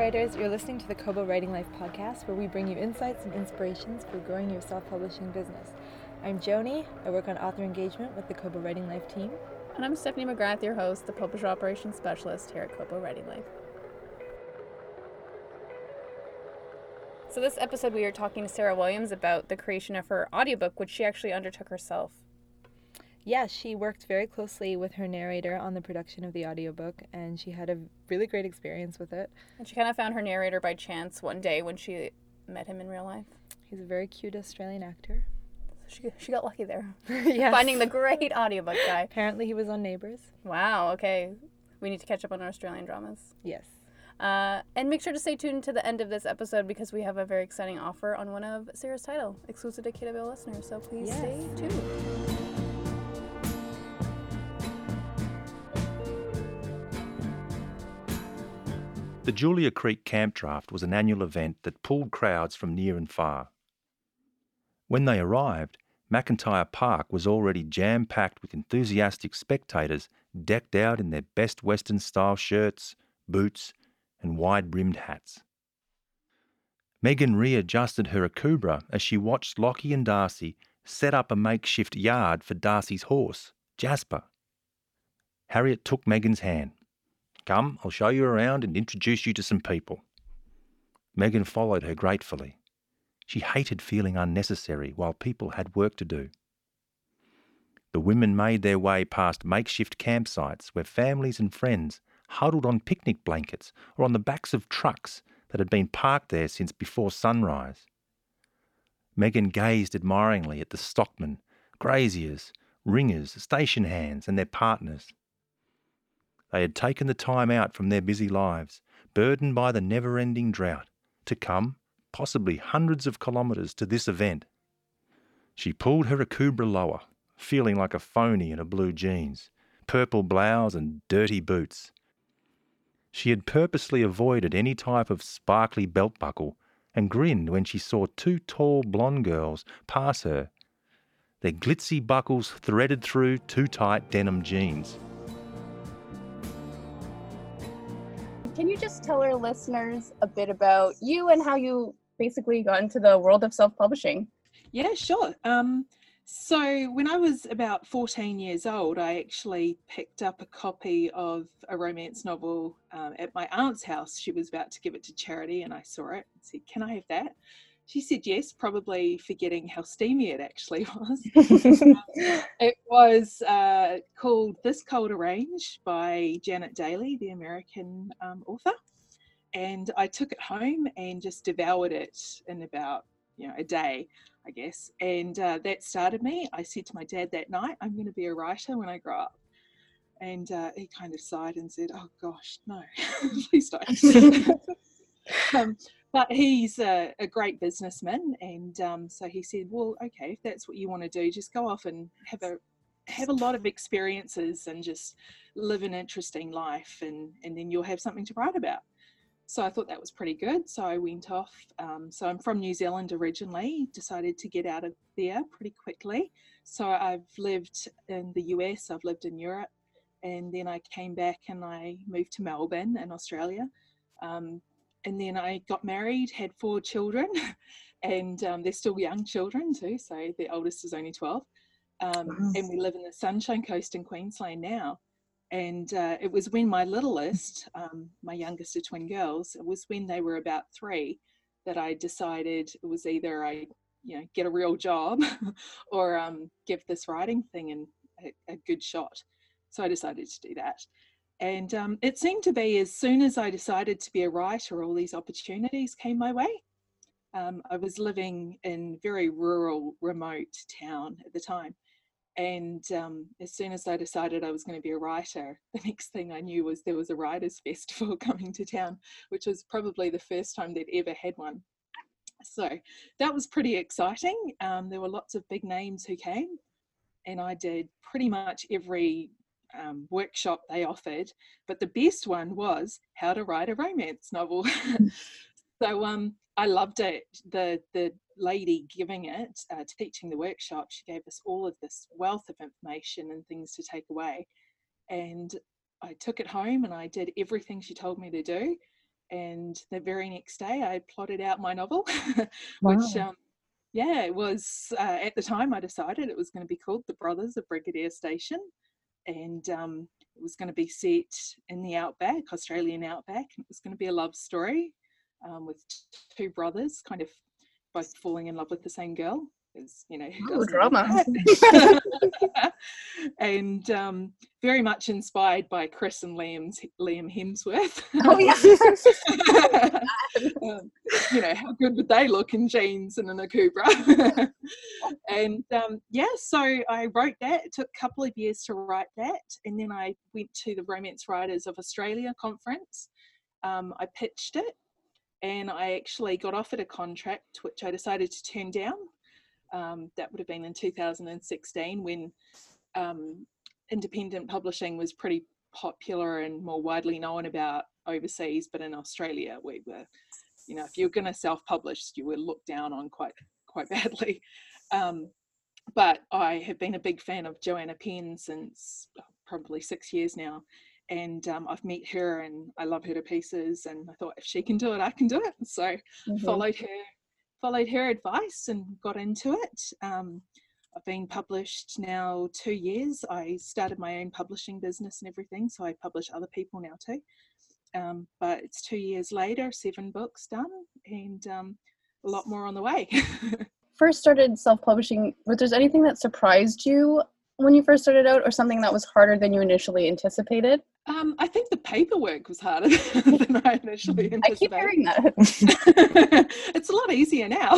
writers, you're listening to the Kobo Writing Life podcast, where we bring you insights and inspirations for growing your self-publishing business. I'm Joni. I work on author engagement with the Kobo Writing Life team. And I'm Stephanie McGrath, your host, the Publisher Operations Specialist here at Kobo Writing Life. So this episode we are talking to Sarah Williams about the creation of her audiobook, which she actually undertook herself. Yeah, she worked very closely with her narrator on the production of the audiobook, and she had a really great experience with it. And she kind of found her narrator by chance one day when she met him in real life. He's a very cute Australian actor. She got lucky there. Yes. Finding the great audiobook guy. Apparently he was on Neighbours. Wow, okay. We need to catch up on our Australian dramas. Yes. And make sure to stay tuned to the end of this episode because we have a very exciting offer on one of Sarah's title, exclusive to KW listeners, so please stay tuned. The Julia Creek Camp Draft was an annual event that pulled crowds from near and far. When they arrived, McIntyre Park was already jam-packed with enthusiastic spectators decked out in their best Western-style shirts, boots, and wide-brimmed hats. Megan readjusted her Akubra as she watched Lockie and Darcy set up a makeshift yard for Darcy's horse, Jasper. Harriet took Megan's hand. "Come, I'll show you around and introduce you to some people." Megan followed her gratefully. She hated feeling unnecessary while people had work to do. The women made their way past makeshift campsites where families and friends huddled on picnic blankets or on the backs of trucks that had been parked there since before sunrise. Megan gazed admiringly at the stockmen, graziers, ringers, station hands and their partners. They had taken the time out from their busy lives, burdened by the never-ending drought, to come, possibly hundreds of kilometres, to this event. She pulled her Akubra lower, feeling like a phony in a blue jeans, purple blouse and dirty boots. She had purposely avoided any type of sparkly belt buckle and grinned when she saw two tall blonde girls pass her, their glitzy buckles threaded through too tight denim jeans. Can you just tell our listeners a bit about you and how you basically got into the world of self-publishing? Yeah, sure. So when I was about 14 years old, I actually picked up a copy of a romance novel at my aunt's house. She was about to give it to charity and I saw it and said, "Can I have that?" She said yes, probably forgetting how steamy it actually was. It was called This Cold Range by Janet Daly, the American author. And I took it home and just devoured it in about a day, I guess. And that started me. I said to my dad that night, "I'm going to be a writer when I grow up." And he kind of sighed and said, "Oh gosh, no, please don't." But he's a great businessman, and so he said, "Well, okay, if that's what you want to do, just go off and have a lot of experiences and just live an interesting life, and then you'll have something to write about." So I thought that was pretty good. So I went off. So I'm from New Zealand originally, decided to get out of there pretty quickly. So I've lived in the US, I've lived in Europe, and then I came back and I moved to Melbourne in Australia. And then I got married, had 4 children, and they're still young children too. So the oldest is only 12. And we live in the Sunshine Coast in Queensland now. And it was when my littlest, my youngest of twin girls, it was when they were about 3 that I decided it was either I, get a real job or give this writing thing a good shot. So I decided to do that. And it seemed to be as soon as I decided to be a writer, all these opportunities came my way. I was living in a very rural, remote town at the time. And as soon as I decided I was going to be a writer, the next thing I knew was there was a writers' festival coming to town, which was probably the first time they'd ever had one. So that was pretty exciting. There were lots of big names who came, and I did pretty much every workshop they offered, but the best one was how to write a romance novel. So I loved it. The lady giving it, teaching the workshop, she gave us all of this wealth of information and things to take away, and I took it home and I did everything she told me to do, And the very next day I plotted out my novel, Wow. which it was at the time I decided it was going to be called The Brothers of Brigadier Station, and it was going to be set in the outback, Australian outback, and it was going to be a love story with two brothers kind of both falling in love with the same girl, because who doesn't drama. love that? And very much inspired by Chris and Liam Hemsworth. Oh yeah. How good would they look in jeans and in a Cobra? And so I wrote that. It took a couple of years to write that, and then I went to the Romance Writers of Australia conference. I pitched it, and I actually got offered a contract, which I decided to turn down. That would have been in 2016, when independent publishing was pretty popular and more widely known about overseas, but in Australia we were, if you were going to self-publish, you were looked down on quite badly. But I have been a big fan of Joanna Penn since probably 6 years now, and I've met her and I love her to pieces, and I thought if she can do it, I can do it. So followed her advice and got into it. I've been published now 2 years. I started my own publishing business and everything, so I publish other people now too. But it's 2 years later, 7 books done, and a lot more on the way. First started self-publishing, was there anything that surprised you when you first started out, or something that was harder than you initially anticipated? I think the paperwork was harder than I initially anticipated. I keep hearing that. It's a lot easier now.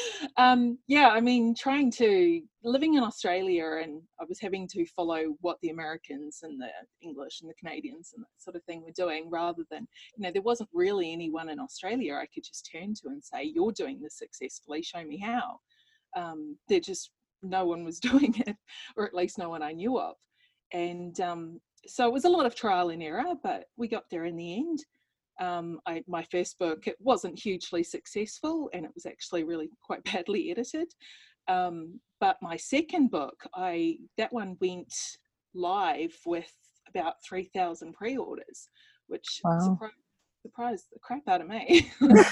Living in Australia, and I was having to follow what the Americans and the English and the Canadians and that sort of thing were doing, rather than, there wasn't really anyone in Australia I could just turn to and say, you're doing this successfully, show me how. No one was doing it, or at least no one I knew of. And so it was a lot of trial and error, but we got there in the end. My first book, it wasn't hugely successful, and it was actually really quite badly edited. But my second book, that one went live with about 3,000 pre-orders, which surprised the crap out of me.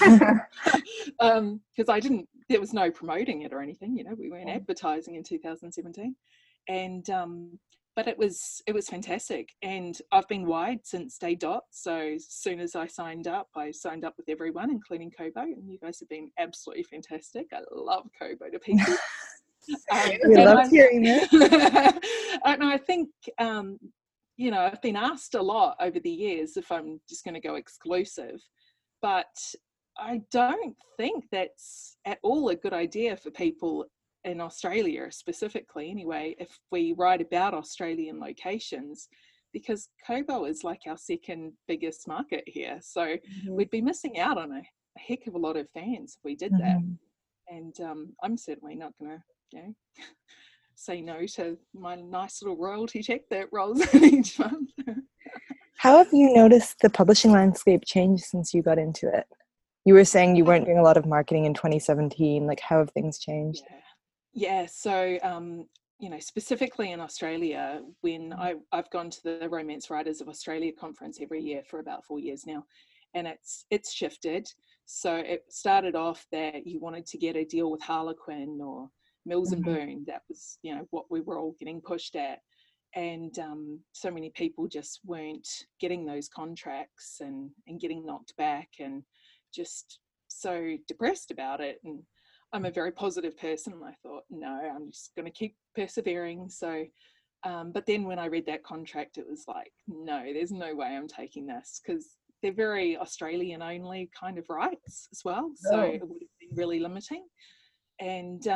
Because there was no promoting it or anything, we weren't advertising in 2017. And but it was fantastic, and I've been wide since day dot. So as soon as I signed up with everyone, including Kobo, and you guys have been absolutely fantastic. I love Kobo to pieces. We love hearing it. And I think I've been asked a lot over the years if I'm just going to go exclusive, but I don't think that's at all a good idea for people in Australia specifically, anyway, if we write about Australian locations, because Kobo is like our second biggest market here. So we'd be missing out on a heck of a lot of fans if we did that. And I'm certainly not going to, say no to my nice little royalty check that rolls in each month. How have you noticed the publishing landscape change since you got into it? You were saying you weren't doing a lot of marketing in 2017. Like, how have things changed? Yeah, so, specifically in Australia, when I've gone to the Romance Writers of Australia conference every year for about 4 years now, and it's shifted. So it started off that you wanted to get a deal with Harlequin or Mills and Boon. That was, what we were all getting pushed at. And so many people just weren't getting those contracts and getting knocked back, and just so depressed about it. And I'm a very positive person, and I thought, no, I'm just going to keep persevering. So, but then when I read that contract, it was like, no, there's no way I'm taking this, because they're very Australian only kind of rights as well. So it would have been really limiting. And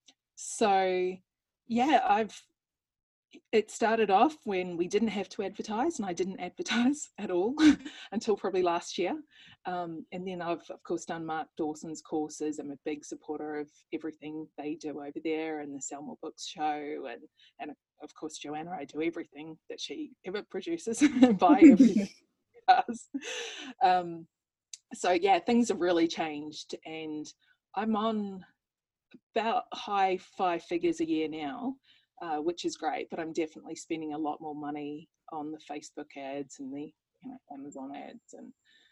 it started off when we didn't have to advertise, and I didn't advertise at all until probably last year. And then I've, of course, done Mark Dawson's courses. I'm a big supporter of everything they do over there, and the Sell More Books show. And of course, Joanna, I do everything that she ever produces and buy everything she does. So, yeah, things have really changed. And I'm on about high 5 figures a year now. Which is great, but I'm definitely spending a lot more money on the Facebook ads and the Amazon ads, and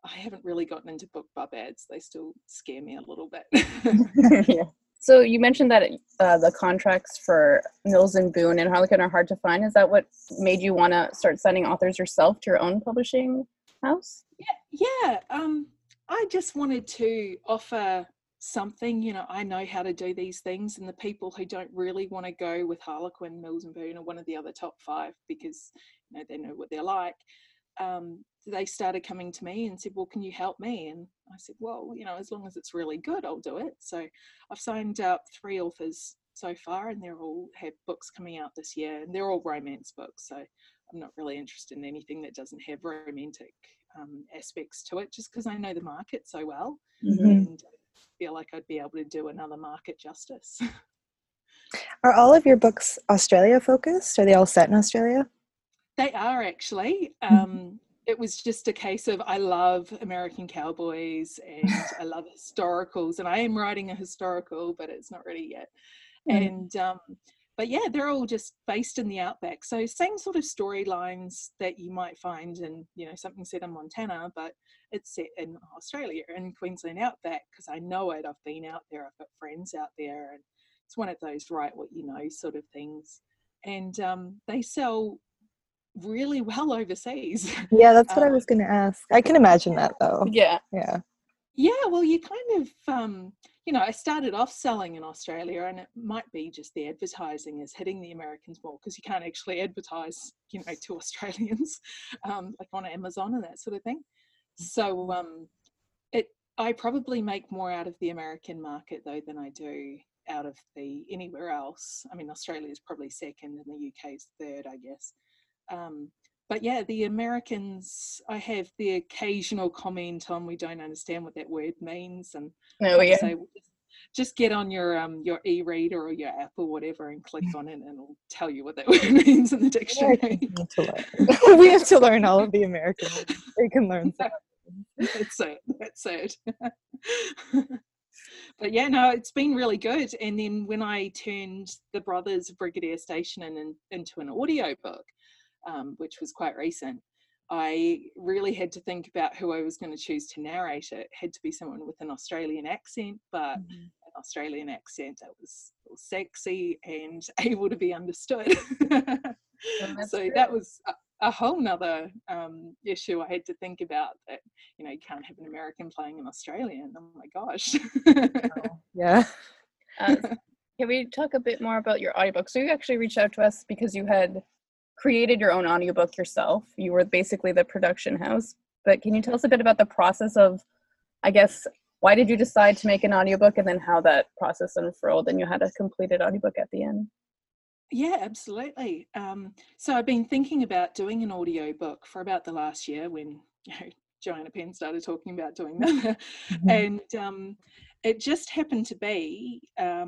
I haven't really gotten into BookBub ads. They still scare me a little bit. Yeah. So you mentioned that the contracts for Mills and Boon and Harlequin are hard to find. Is that what made you want to start signing authors yourself to your own publishing house? Yeah. I just wanted to offer something. You know, I know how to do these things, and the people who don't really want to go with Harlequin, Mills and Boon, or one of the other top 5 because they know what they're like. They started coming to me and said, well, can you help me? And I said, well, as long as it's really good, I'll do it. So I've signed up 3 authors so far, and they're all have books coming out this year, and they're all romance books. So I'm not really interested in anything that doesn't have romantic aspects to it, just because I know the market so well. And I feel like I'd be able to do another market justice. Are all of your books Australia focused? Are they all set in Australia? They are actually. It was just a case of I love American cowboys and I love historicals, and I am writing a historical, but it's not ready yet. And but yeah, they're all just based in the outback, so same sort of storylines that you might find in something set in Montana, but it's set in Australia, in Queensland outback, because I know it. I've been out there, I've got friends out there, and it's one of those write what you know sort of things. And they sell really well overseas. Yeah, that's what I was going to ask. I can imagine that though. Yeah. Well, you kind of I started off selling in Australia, and it might be just the advertising is hitting the Americans more, because you can't actually advertise to Australians like on Amazon and that sort of thing. So I probably make more out of the American market though than I do out of the anywhere else. I mean, Australia is probably second and the UK's third, I guess. But yeah, the Americans, I have the occasional comment on we don't understand what that word means, and I say, well, just get on your e-reader or your app or whatever and click on it, and it'll tell you what that word means in the dictionary. We have to learn all of the American words. They can learn some. That's it. But yeah, no, it's been really good. And then when I turned The Brothers of Brigadier Station into an audiobook, which was quite recent, I really had to think about who I was going to choose to narrate it. It had to be someone with an Australian accent, but an Australian accent that was sexy and able to be understood. So that was a whole nother issue I had to think about, that you can't have an American playing an Australian. Oh my gosh. Yeah. Can we talk a bit more about your audiobook? So you actually reached out to us because you had created your own audiobook yourself. You were basically the production house. But can you tell us a bit about the process of, I guess, why did you decide to make an audiobook, and then how that process unfurled and you had a completed audiobook at the end? Yeah, absolutely. So I've been thinking about doing an audiobook for about the last year, when Joanna Penn started talking about doing that. And it just happened to be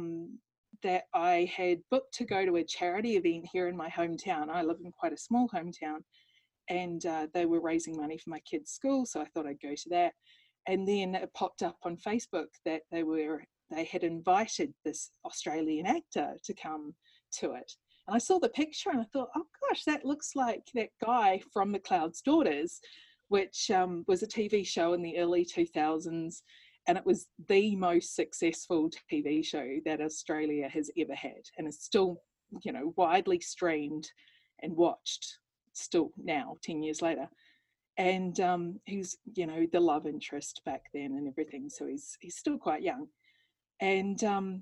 that I had booked to go to a charity event here in my hometown. I live in quite a small hometown, and they were raising money for my kids' school, so I thought I'd go to that. And then it popped up on Facebook that they had invited this Australian actor to come to it. And I saw the picture and I thought, oh gosh, that looks like that guy from McLeod's Daughters, which was a TV show in the early 2000s. And it was the most successful TV show that Australia has ever had. And it's still, widely streamed and watched still now, 10 years later. And he's, the love interest back then and everything. So he's still quite young. And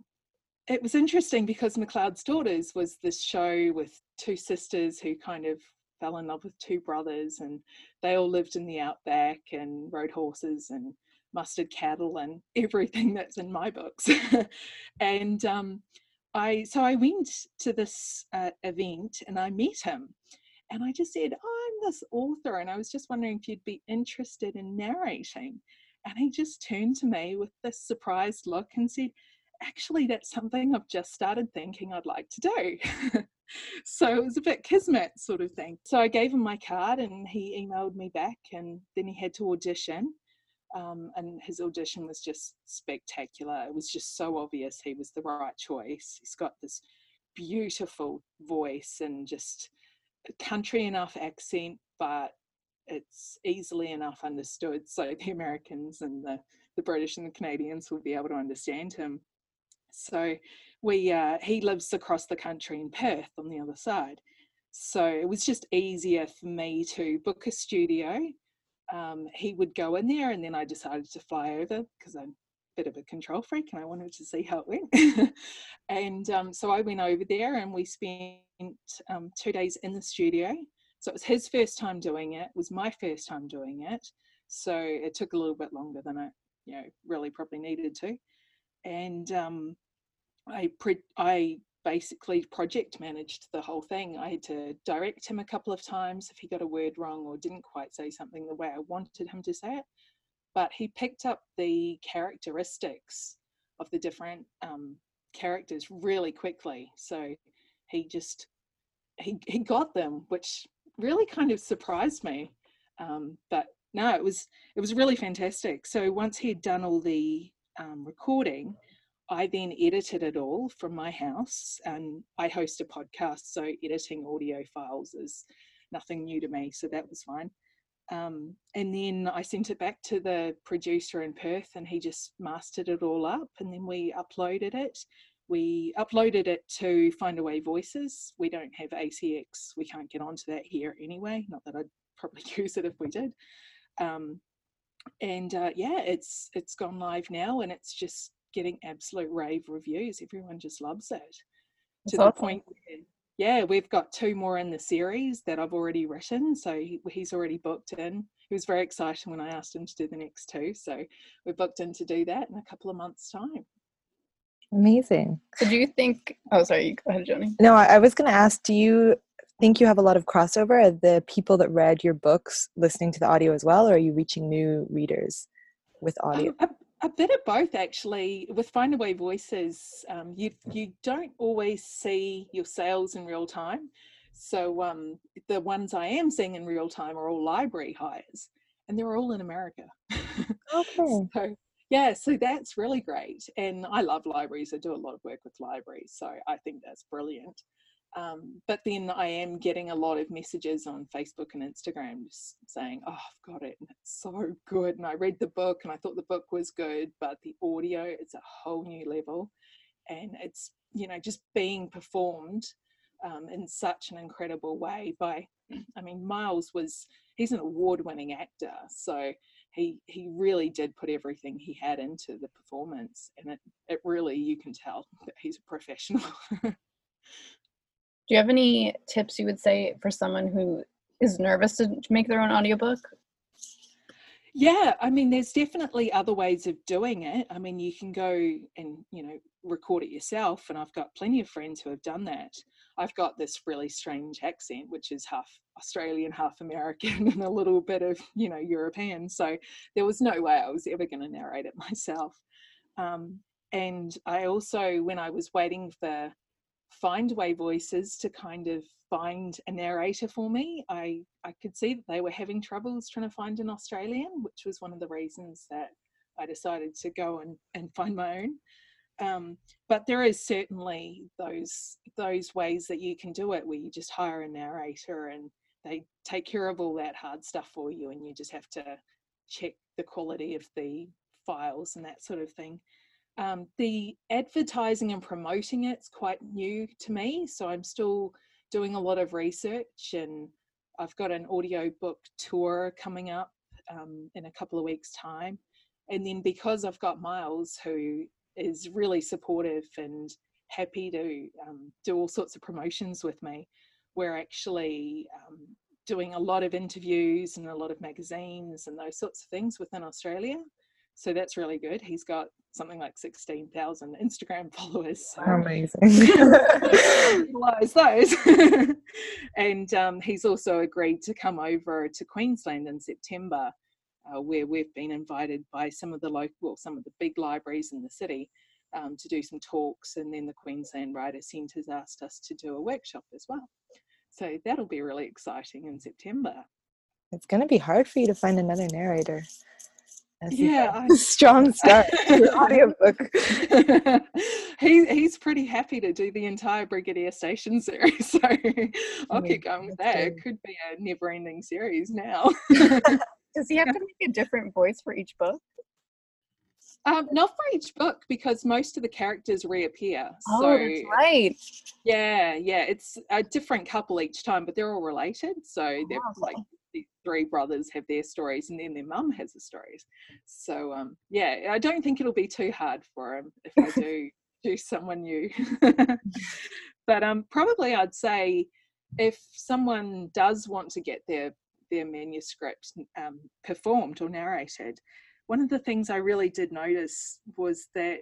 it was interesting because McLeod's Daughters was this show with 2 sisters who kind of fell in love with 2 brothers, and they all lived in the outback and rode horses and mustard cattle and everything that's in my books. And I went to this event and I met him, and I just said, oh, I'm this author, and I was just wondering if you'd be interested in narrating. And he just turned to me with this surprised look and said, actually, that's something I've just started thinking I'd like to do. So it was a bit kismet sort of thing. So I gave him my card and he emailed me back, and then he had to audition. And his audition was just spectacular. It was just so obvious he was the right choice. He's got this beautiful voice and just a country enough accent, but it's easily enough understood so the Americans and the British and the Canadians will be able to understand him. So he lives across the country in Perth on the other side. So it was just easier for me to book a studio. He would go in there, and then I decided to fly over because I'm a bit of a control freak and I wanted to see how it went. And so I went over there and we spent 2 days in the studio. So it was his first time doing it, was my first time doing it. So it took a little bit longer than it, really probably needed to. And I basically project managed the whole thing. I had to direct him a couple of times if he got a word wrong or didn't quite say something the way I wanted him to say it. But he picked up the characteristics of the different characters really quickly. So he got them, which really kind of surprised me. But no, it was really fantastic. So once he had done all the recording, I then edited it all from my house, and I host a podcast, so editing audio files is nothing new to me, so that was fine. And then I sent it back to the producer in Perth, and he just mastered it all up, and then we uploaded it. We uploaded it to Findaway Voices. We don't have ACX. We can't get onto that here anyway, not that I'd probably use it if we did. It's gone live now, and it's just getting absolute rave reviews. Everyone just loves it. To the point where, we've got 2 more in the series that I've already written, so he's already booked in. He was very excited when I asked him to do the next 2, so we're booked in to do that in a couple of months' time. Amazing. So do you think, oh sorry, go ahead, Joni. No, I was going to ask, do you think you have a lot of crossover? Are the people that read your books listening to the audio as well, or are you reaching new readers with audio? A bit of both, actually. With Findaway Voices, you don't always see your sales in real time. So the ones I am seeing in real time are all library hires, and they're all in America. Okay. So that's really great. And I love libraries. I do a lot of work with libraries, so I think that's brilliant. But then I am getting a lot of messages on Facebook and Instagram just saying, oh, I've got it and it's so good. And I read the book and I thought the book was good, but the audio, it's a whole new level. And it's, just being performed in such an incredible way by, Miles he's an award-winning actor. So he really did put everything he had into the performance. And it really, you can tell that he's a professional. Do you have any tips you would say for someone who is nervous to make their own audiobook? Yeah, there's definitely other ways of doing it. You can go and, record it yourself, and I've got plenty of friends who have done that. I've got this really strange accent, which is half Australian, half American, and a little bit of, European. So there was no way I was ever going to narrate it myself. And I also, when I was waiting for Findaway Voices to kind of find a narrator for me, I could see that they were having troubles trying to find an Australian, which was one of the reasons that I decided to go and find my own. But there is certainly those ways that you can do it, where you just hire a narrator and they take care of all that hard stuff for you, and you just have to check the quality of the files and that sort of thing. The advertising and promoting it's quite new to me, so I'm still doing a lot of research, and I've got an audiobook tour coming up in a couple of weeks' time. And then because I've got Miles, who is really supportive and happy to do all sorts of promotions with me, we're actually doing a lot of interviews and a lot of magazines and those sorts of things within Australia. So that's really good. He's got something like 16,000 Instagram followers. So amazing. Utilize those. And he's also agreed to come over to Queensland in September, where we've been invited by some of the big libraries in the city to do some talks. And then the Queensland Writer Centre's asked us to do a workshop as well. So that'll be really exciting in September. It's going to be hard for you to find another narrator. Yeah, strong start to your audiobook. he's pretty happy to do the entire Brigadier Station series, so I'll keep going with that. It could be a never-ending series now. Does he have to make a different voice for each book? Not for each book, because most of the characters reappear. Oh, so that's right. Yeah, it's a different couple each time, but they're all related. So they're like the three brothers have their stories, and then their mum has the stories. So yeah, I don't think it'll be too hard for him if I do someone new. But probably I'd say if someone does want to get their manuscript performed or narrated, one of the things I really did notice was that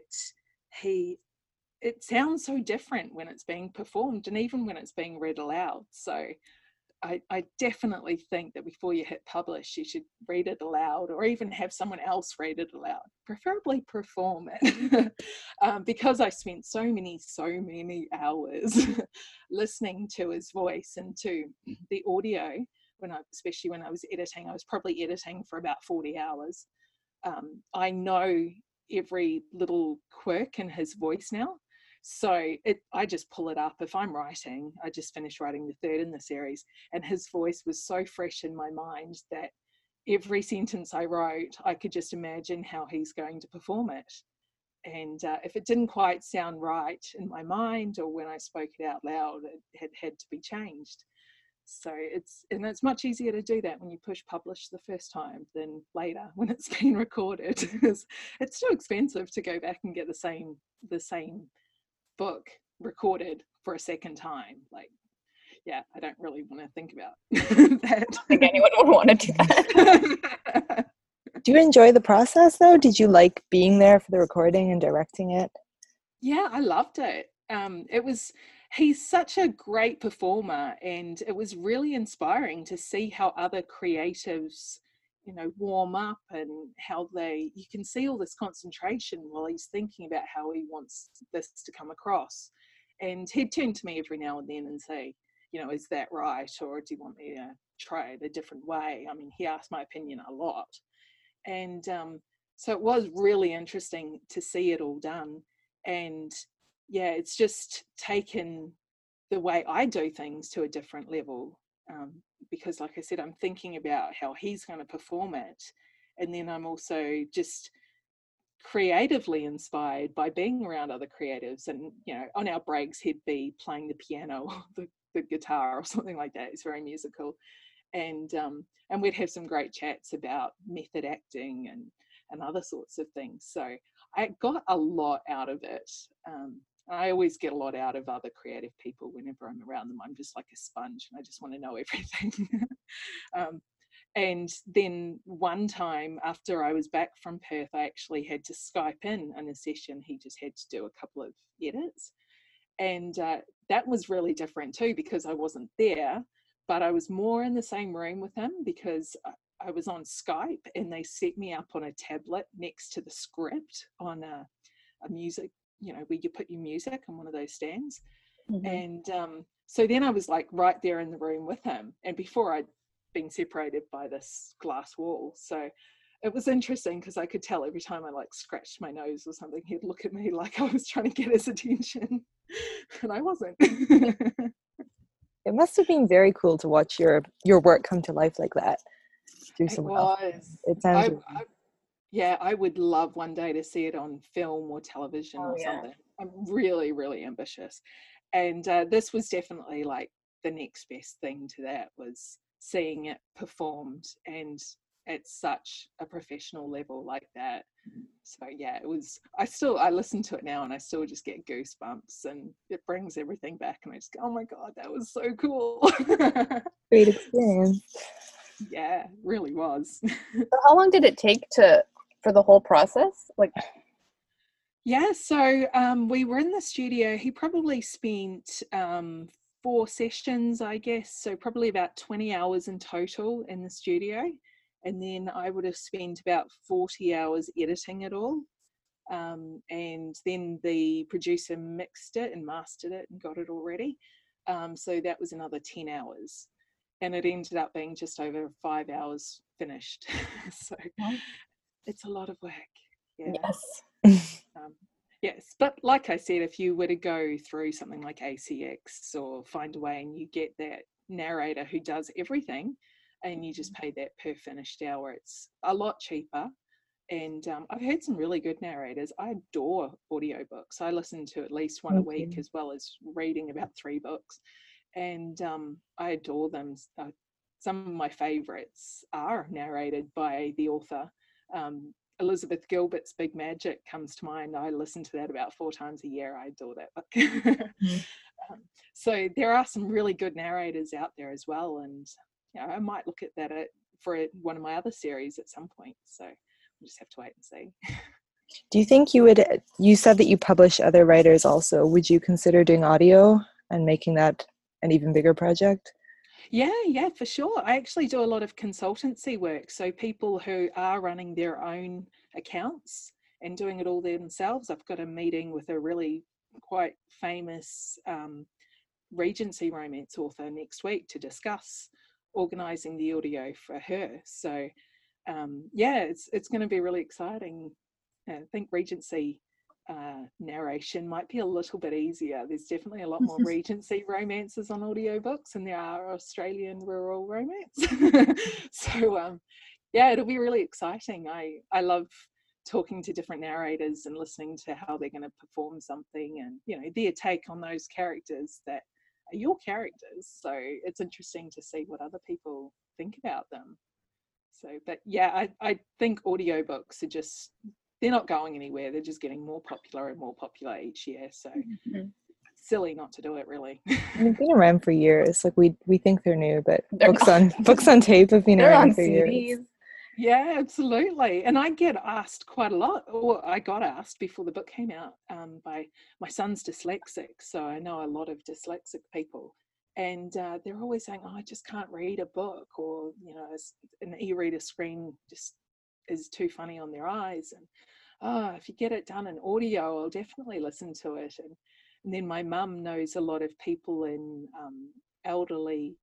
it sounds so different when it's being performed, and even when it's being read aloud. So I definitely think that before you hit publish, you should read it aloud, or even have someone else read it aloud, preferably perform it. Because I spent so many hours listening to his voice and to the audio, especially when I was editing. I was probably editing for about 40 hours. I know every little quirk in his voice now. So I just pull it up. If I'm writing, I just finished writing the third in the series, and his voice was so fresh in my mind that every sentence I wrote, I could just imagine how he's going to perform it. And if it didn't quite sound right in my mind, or when I spoke it out loud, it had to be changed. So it's much easier to do that when you push publish the first time than later when it's been recorded. It's too expensive to go back and get the same book recorded for a second time. Like, yeah, I don't really want to think about that. I think anyone would want to do that. Do you enjoy the process though? Did you like being there for the recording and directing it? Yeah, I loved it. He's such a great performer, and it was really inspiring to see how other creatives, warm up, and how you can see all this concentration while he's thinking about how he wants this to come across. And he'd turn to me every now and then and say, is that right? Or do you want me to try it a different way? I mean, he asked my opinion a lot. And so it was really interesting to see it all done. And yeah, it's just taken the way I do things to a different level, because like I said, I'm thinking about how he's going to perform it, and then I'm also just creatively inspired by being around other creatives. And on our breaks he'd be playing the piano or the guitar or something like that. He's very musical, and we'd have some great chats about method acting and other sorts of things. So I got a lot out of it. I always get a lot out of other creative people whenever I'm around them. I'm just like a sponge, and I just want to know everything. And then one time after I was back from Perth, I actually had to Skype in a session. He just had to do a couple of edits. And that was really different too, because I wasn't there, but I was more in the same room with him, because I was on Skype, and they set me up on a tablet next to the script on a music, where you put your music on one of those stands. Mm-hmm. And so then I was like right there in the room with him, and before I'd been separated by this glass wall. So it was interesting, because I could tell every time I like scratched my nose or something, he'd look at me like I was trying to get his attention, and I wasn't. It must have been very cool to watch your work come to life like that. It was. It sounds. Yeah, I would love one day to see it on film or television or something. I'm really, really ambitious. And this was definitely like the next best thing to that, was seeing it performed and at such a professional level like that. So yeah, it was, I listen to it now and I still just get goosebumps, and it brings everything back, and I just go, oh my God, that was so cool. Great experience. Yeah, really was. So how long did it take for the whole process? Yeah, so we were in the studio. He probably spent 4 sessions, I guess, so probably about 20 hours in total in the studio. And then I would have spent about 40 hours editing it all. And then the producer mixed it and mastered it and got it all ready. So that was another 10 hours. And it ended up being just over 5 hours finished. So it's a lot of work. Yeah. Yes. Yes, but like I said, if you were to go through something like ACX or Findaway and you get that narrator who does everything and you just pay that per finished hour, it's a lot cheaper. And I've heard some really good narrators. I adore audiobooks. I listen to at least one a week, as well as reading about 3 books. And I adore them. Some of my favorites are narrated by the author. Elizabeth Gilbert's Big Magic comes to mind. I listen to that about 4 times a year. I adore that book. So there are some really good narrators out there as well. And I might look at that for one of my other series at some point. So we'll just have to wait and see. Do you think you said that you publish other writers also, would you consider doing audio and making that an even bigger project? Yeah, for sure. I actually do a lot of consultancy work. So people who are running their own accounts and doing it all themselves. I've got a meeting with a really quite famous Regency romance author next week to discuss organising the audio for her. So it's going to be really exciting. I think Regency narration might be a little bit easier. There's definitely a lot more Regency romances on audiobooks than there are Australian rural romance. So it'll be really exciting. I love talking to different narrators and listening to how they're going to perform something and their take on those characters that are your characters. So it's interesting to see what other people think about them. So but I think audiobooks are just, they're not going anywhere. They're just getting more popular and more popular each year. So silly not to do it, really. They've been around for years. Like we think they're new, but books on tape have been around for years. Yeah, absolutely. And I get asked quite a lot, or I got asked before the book came out by my son's dyslexic. So I know a lot of dyslexic people. And they're always saying, I just can't read a book, or, an e-reader screen just is too funny on their eyes. And if you get it done in audio, I'll definitely listen to it. And then my mum knows a lot of people in elderly,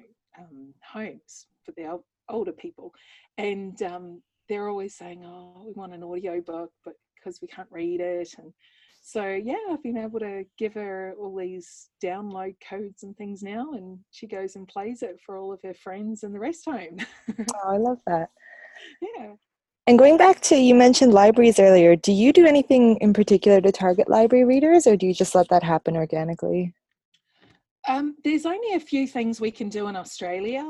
homes for the older people. And they're always saying, we want an audio book, but because we can't read it. And so, I've been able to give her all these download codes and things now, and she goes and plays it for all of her friends in the rest home. Oh, I love that. Yeah. And going back to, you mentioned libraries earlier, do you do anything in particular to target library readers, or do you just let that happen organically? There's only a few things we can do in Australia.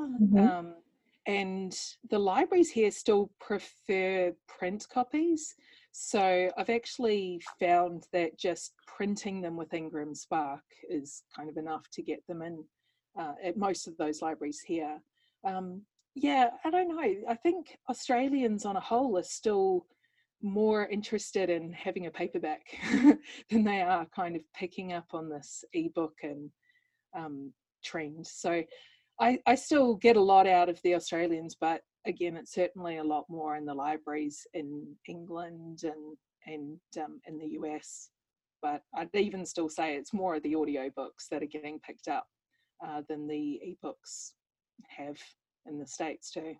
And the libraries here still prefer print copies. So I've actually found that just printing them with Ingram Spark is kind of enough to get them in at most of those libraries here. I don't know. I think Australians on a whole are still more interested in having a paperback than they are kind of picking up on this ebook and trend. So I still get a lot out of the Australians, but again, it's certainly a lot more in the libraries in England and in the US. But I'd even still say it's more of the audiobooks that are getting picked up than the ebooks have in the States too.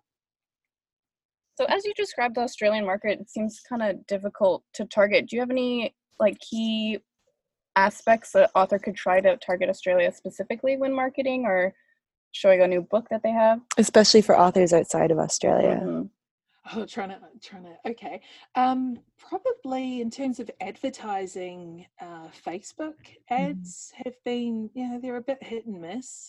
So as you described the Australian market, it seems kind of difficult to target. Do you have any key aspects that author could try to target Australia specifically when marketing or showing a new book that they have? Especially for authors outside of Australia. Trying to okay. Probably in terms of advertising, Facebook ads have been, they're a bit hit and miss,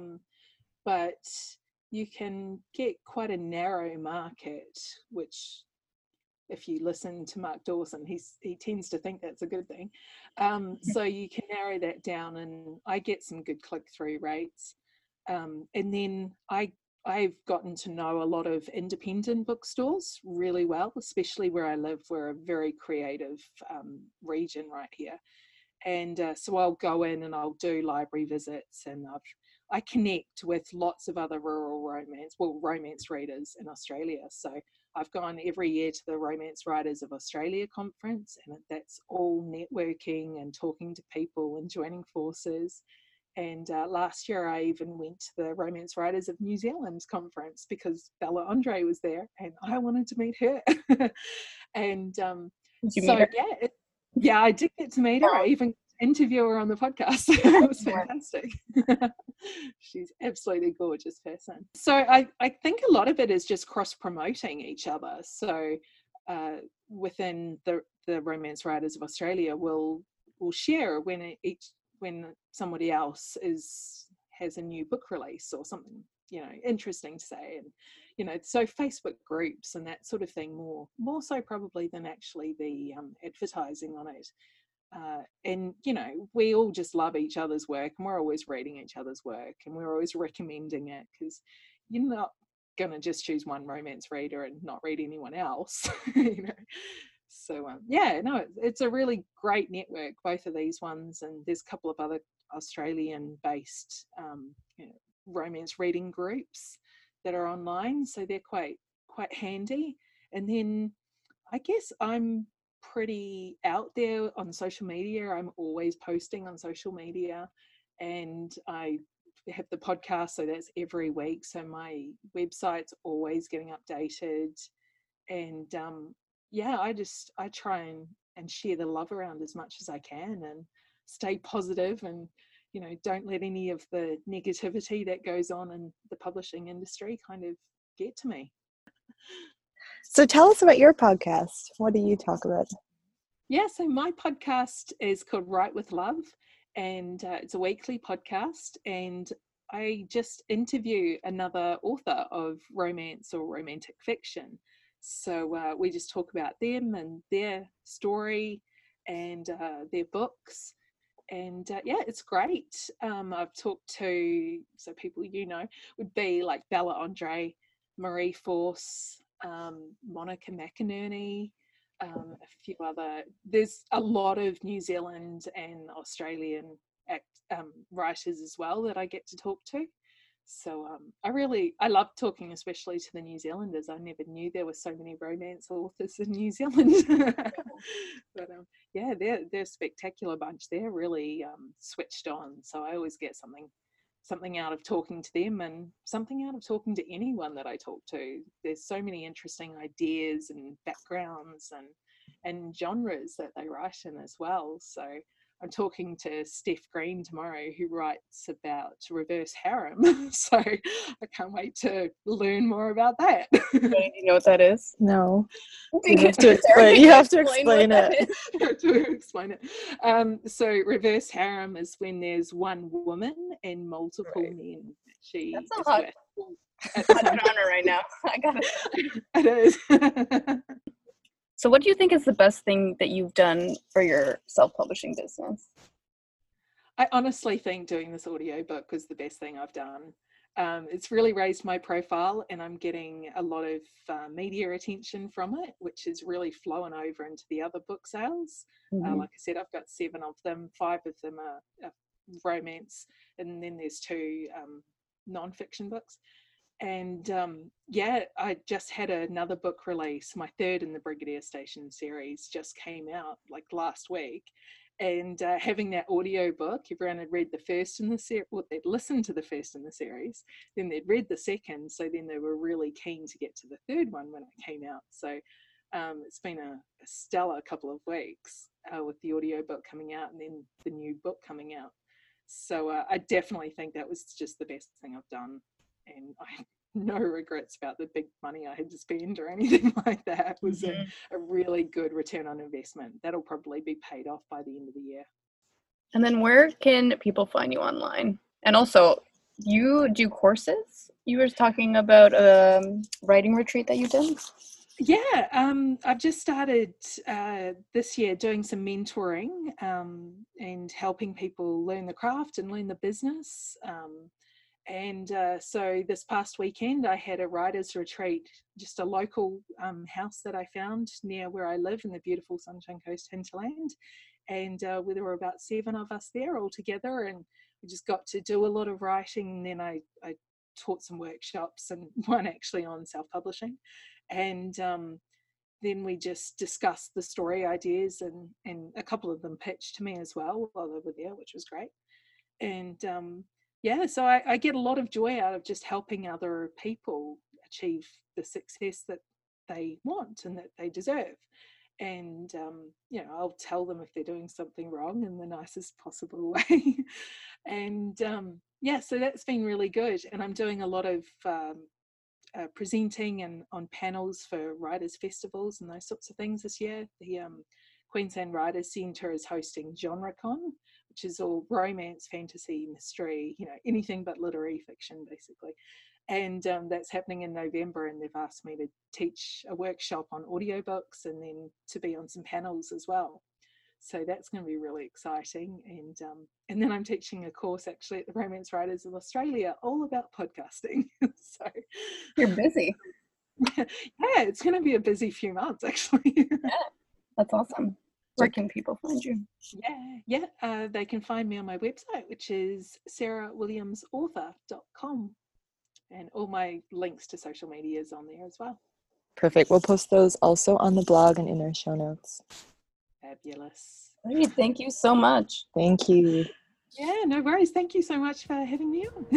but you can get quite a narrow market, which if you listen to Mark Dawson, he tends to think that's a good thing. So you can narrow that down, and I get some good click-through rates. And then I've gotten to know a lot of independent bookstores really well, especially where I live. We're a very creative region right here. And so I'll go in and I'll do library visits, and I connect with lots of other rural romance readers in Australia. So I've gone every year to the Romance Writers of Australia conference, and that's all networking and talking to people and joining forces. And last year I even went to the Romance Writers of New Zealand conference because Bella Andre was there and I wanted to meet her. And Did you meet her? Yeah, I did get to meet her. I even interviewed her on the podcast. It was fantastic. She's absolutely gorgeous person. So I think a lot of it is just cross-promoting each other. So within the Romance Writers of Australia, we'll share when somebody else has a new book release or something, interesting to say. And so Facebook groups and that sort of thing, more so probably than actually the advertising on it. And we all just love each other's work, and we're always reading each other's work, and we're always recommending it, because you're not going to just choose one romance reader and not read anyone else. So it's a really great network, both of these ones, and there's a couple of other Australian based romance reading groups that are online, so they're quite handy. And then I guess I'm pretty out there on social media. I'm always posting on social media, and I have the podcast, so that's every week, so my website's always getting updated. And I try and share the love around as much as I can, and stay positive, and don't let any of the negativity that goes on in the publishing industry kind of get to me. So tell us about your podcast. What do you talk about? Yeah, so my podcast is called Write with Love, and it's a weekly podcast, and I just interview another author of romance or romantic fiction. So we just talk about them and their story and their books. And it's great. I've talked to, so people would be like Bella Andre, Marie Force, Monica McInerney, a few other. There's a lot of New Zealand and Australian writers as well that I get to talk to. So I love talking, especially to the New Zealanders. I never knew there were so many romance authors in New Zealand. But they're a spectacular bunch. They're really switched on. So I always get something out of talking to them, and something out of talking to anyone that I talk to. There's so many interesting ideas and backgrounds and genres that they write in as well. So I'm talking to Steph Green tomorrow, who writes about reverse harem. So I can't wait to learn more about that. Do you know what that is? No. You have to explain it. To explain it. So reverse harem is when there's one woman and multiple men. That's a hot genre right now. I got it. It is. So what do you think is the best thing that you've done for your self-publishing business? I honestly think doing this audiobook was the best thing I've done. It's really raised my profile, and I'm getting a lot of media attention from it, which is really flowing over into the other book sales. Mm-hmm. Like I said, I've got 7 of them. 5 of them are romance, and then there's 2 non-fiction books. And I just had another book release. My 3rd in the Brigadier Station series just came out like last week. And having that audio book, everyone had read the first in the series, well, they'd listened to the first in the series, then they'd read the second, so then they were really keen to get to the 3rd one when it came out. So it's been a stellar couple of weeks with the audio book coming out and then the new book coming out. So I definitely think that was just the best thing I've done. And I have no regrets about the big money I had to spend or anything like that. It was a really good return on investment. That'll probably be paid off by the end of the year. And then where can people find you online? And also, you do courses? You were talking about a writing retreat that you did? Yeah, I've just started this year doing some mentoring and helping people learn the craft and learn the business. And so this past weekend, I had a writer's retreat, just a local house that I found near where I live in the beautiful Sunshine Coast hinterland. And there were about 7 of us there all together, and we just got to do a lot of writing. And then I taught some workshops, and one actually on self-publishing. And then we just discussed the story ideas, and a couple of them pitched to me as well while they were there, which was great. And so I get a lot of joy out of just helping other people achieve the success that they want and that they deserve. And I'll tell them if they're doing something wrong in the nicest possible way. And so that's been really good. And I'm doing a lot of presenting and on panels for writers' festivals and those sorts of things this year. The Queensland Writers Centre is hosting GenreCon, which is all romance, fantasy, mystery, anything but literary fiction, basically. And that's happening in November, and they've asked me to teach a workshop on audiobooks and then to be on some panels as well. So that's going to be really exciting. And then I'm teaching a course actually at the Romance Writers of Australia all about podcasting. So you're busy. Yeah, it's going to be a busy few months actually. Yeah, that's awesome. Where can people find you? They can find me on my website, which is sarahwilliamsauthor.com. And all my links to social media is on there as well. Perfect. We'll post those also on the blog and in our show notes. Fabulous. Great. Thank you so much. Thank you. Yeah, no worries. Thank you so much for having me on.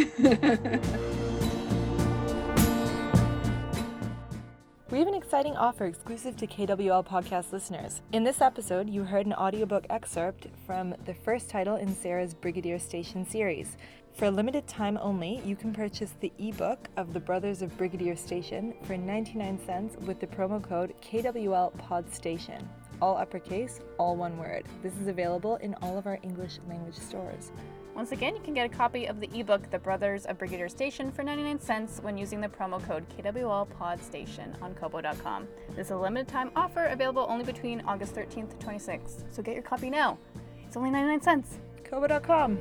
We have an exciting offer exclusive to KWL podcast listeners. In this episode, you heard an audiobook excerpt from the first title in Sarah's Brigadier Station series. For a limited time only, you can purchase the ebook of The Brothers of Brigadier Station for 99 cents with the promo code KWLPodStation. All uppercase, all one word. This is available in all of our English language stores. Once again, you can get a copy of the ebook The Brothers of Brigadier Station for 99 cents when using the promo code KWLPodStation on Kobo.com. This is a limited time offer available only between August 13th to 26th. So get your copy now. It's only 99 cents. Kobo.com.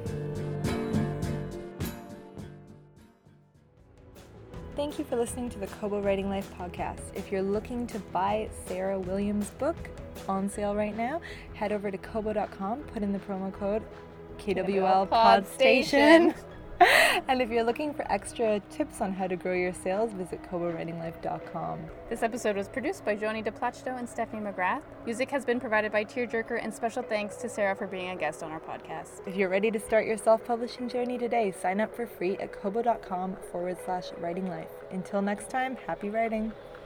Thank you for listening to the Kobo Writing Life podcast. If you're looking to buy Sarah Williams' book on sale right now, head over to Kobo.com, put in the promo code KWLPodStation. And if you're looking for extra tips on how to grow your sales, visit KoboWritingLife.com. This episode was produced by Joni DePlachto and Stephanie McGrath. Music has been provided by Tearjerker, and special thanks to Sarah for being a guest on our podcast. If you're ready to start your self-publishing journey today, sign up for free at Kobo.com/writing life. Until next time, happy writing.